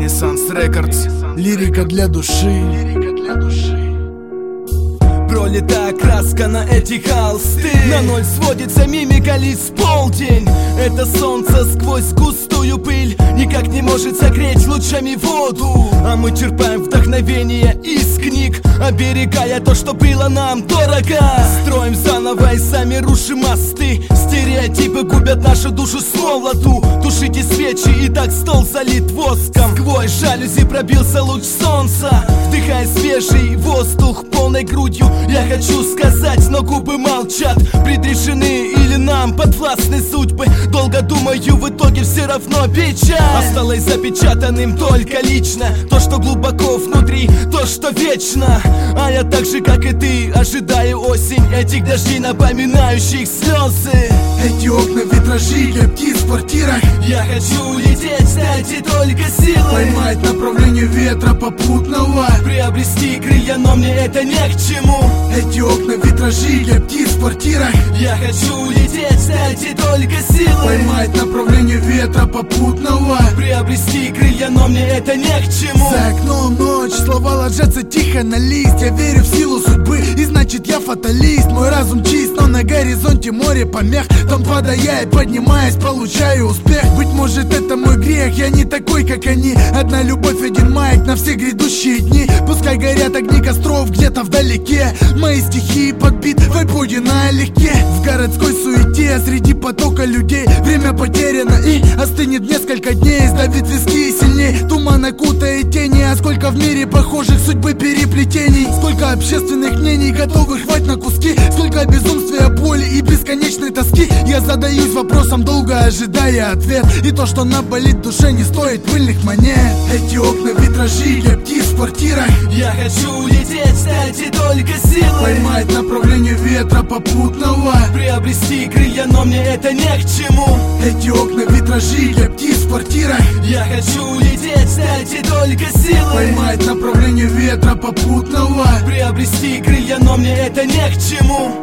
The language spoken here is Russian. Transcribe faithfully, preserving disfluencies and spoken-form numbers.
Ренессанс Рекордс. Лирика для души. Пролитая краска на эти холсты. На ноль сводится мимика лишь полдень. Это солнце сквозь густую пыль никак не может согреть лучами воду. А мы черпаем вдохновение из книг, оберегая то, что было нам дорого. Строим заново и сами рушим мосты. Стереотипы губят нашу душу с молоту. Тушите свечи, и так стол залит воском. Сквозь жалюзи пробился луч солнца. Вдыхая свежий воздух полной грудью, я хочу сказать, но губы молчат. Предрешены или нам подвластны судьбы. Долго думаю, в итоге все равно печаль. Осталось запечатанным только лично то, что глубоко внутри, то, что вечно. А я так же, как и ты, ожидаю осень этих дождей, напоминающих слезы. Эти окна, витражи, лепки в квартирах. Я хочу лететь, дайте только силы. Поймать направление ветра попутного. Приобрести крылья, но мне это не к чему. Эти окна, витражи, лепки в квартирах. Я хочу лететь, дайте только силы. Поймать направление ветра попутного. Приобрести крылья, но мне это не к чему. За окном ночь, слова ложатся тихо на лист. Я верю в силу судьбы, и значит я фаталист. Мой разум чист, но на горизонте море помех. Там падая и поднимаясь, получаю успех. Быть может это мой грех, я не такой, как они. Одна любовь, один майк на все грядущие дни. Пускай горят огни костров где-то вдалеке. Мои стихи подбит в айподе налегке. В городской суете, среди потока людей время потеряно и остынет несколько дней. Сдавит виски сильней, туман окутает тени. А сколько в мире похожих судьбы переплетений. Сколько общественных мнений, готовых рвать на куски. Сколько безумствия, боли и бесконечной тоски. Я задаюсь вопросом, долго ожидая ответ. И то, что наболит в душе, не стоит пыльных монет. Эти окна, витражи, лепки в квартирах. Я хочу лететь, дайте только силы. Поймать направление ветра попутного. Приобрести крылья, но мне это не к чему. Эти окна, витражи, лепки в квартирах. Я хочу лететь, дайте только силы. Поймать направление ветра попутного. Приобрести крылья, но мне это не к чему.